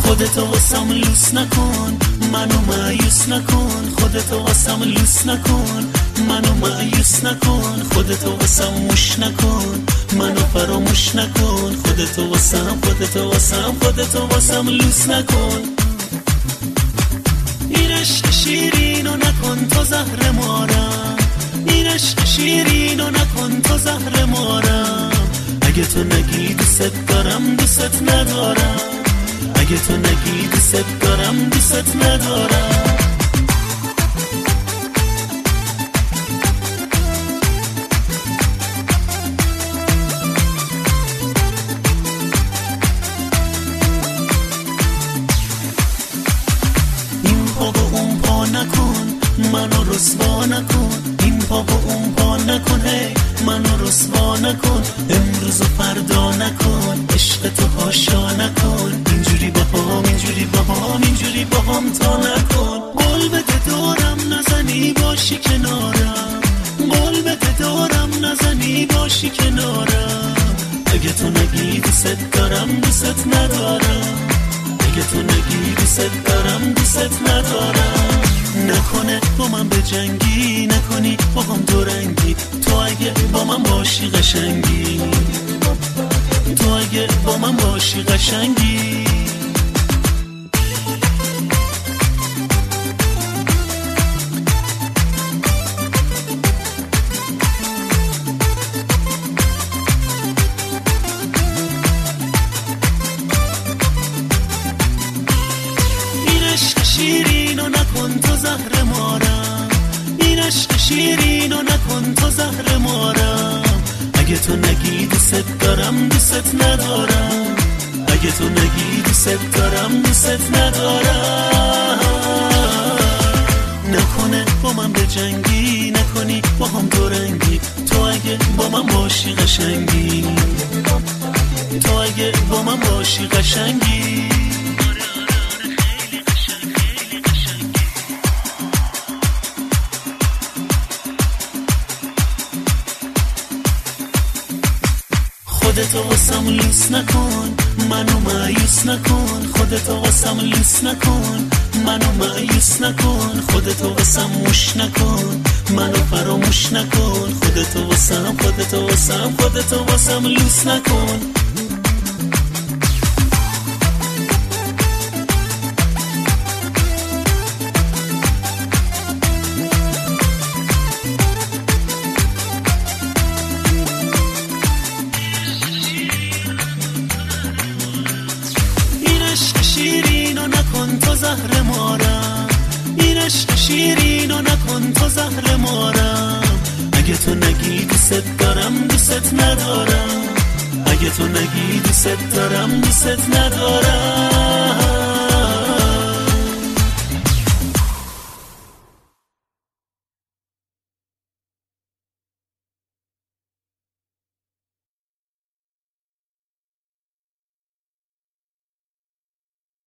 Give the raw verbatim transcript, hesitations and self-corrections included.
خودتو واسم لوس نکن، منو مایوس نکن. خودتو واسم لوس نکن، منو مایوس نکن. خودتو واسم موش نکن، منو فراموش نکن. خودتو واسم خودتو واسم خودتو واسم لوس نکن. این عشق شیرینو نکن تو زهر مارم، این عشق شیرینو نکن تو زهر مارم. اگه تو نگی دوست دارم دوست ندارم، اگه تو نگی دوست دارم دوست ندارم. این پا و اون پا نکن منو رسوا نکن، این پا و اون پا نکن هی منو رسوا نکن. امروز و فردا نکن، عشق تو هاشا نکن. اینجوری با هم اینجوری با هم اینجوری با هم تا نکن. قول بده دارم نزنی باشی کنارم، قول بده دارم نزنی باشی کنارم. اگه تو نگی دوست دارم دوست ندارم، اگه تو نگی دوست دارم دوست ندارم. نکنه با من به جنگی، نکنی با هم دو رنگی. تو اگه با من باشی قشنگی، تو اگه با من باشی قشنگی. این عشق شیرینو نکن تو زهر مارم، این عشق شیرینو نکن تو زهر مارم. اگه تو نگی دوست دارم دوست ندارم، اگه تو نگی دوست دارم دوست ندارم. نکنه با من به جنگی، نکنی با هم دو رنگی. تو اگه با من باشی قشنگی، تو اگه با من باشی قشنگی. خودتو واسم لوس نکن، منو مایوس نکن. خودتو واسم لوس نکن، منو مایوس نکن. خودتو واسم موش نکن، منو فراموش نکن. خودتو واسم خودتو واسم خودتو واسم لوس نکن. شیرینو نکن تو زهر مارم، این عشق شیرینو نکن تو زهر مارم. اگه تو نگی دوست دارم دوست ندارم، اگه تو نگی دوست دارم دوست ندارم.